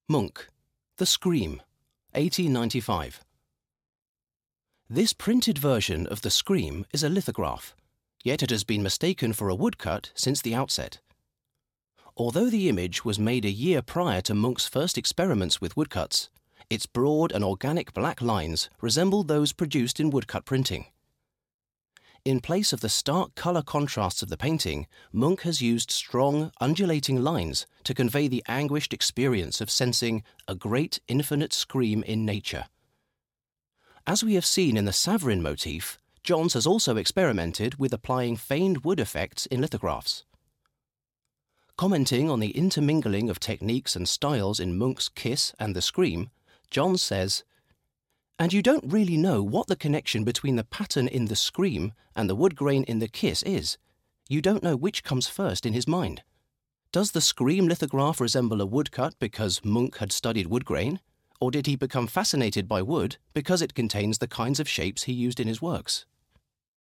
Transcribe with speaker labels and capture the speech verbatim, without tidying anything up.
Speaker 1: Munch, The Scream, eighteen ninety-five. This printed version of The Scream is a lithograph, yet it has been mistaken for a woodcut since the outset. Although the image was made a year prior to Munch's first experiments with woodcuts, its broad and organic black lines resembled those produced in woodcut printing. In place of the stark color contrasts of the painting, Munch has used strong, undulating lines to convey the anguished experience of sensing a great infinite scream in nature. As we have seen in the Savarin motif, Johns has also experimented with applying feigned wood effects in lithographs. Commenting on the intermingling of techniques and styles in Munch's Kiss and The Scream, Johns says, "And you don't really know what the connection between the pattern in The Scream and the wood grain in the Kiss is. You don't know which comes first in his mind. Does the Scream lithograph resemble a woodcut because Munch had studied wood grain, or did he become fascinated by wood because it contains the kinds of shapes he used in his works?"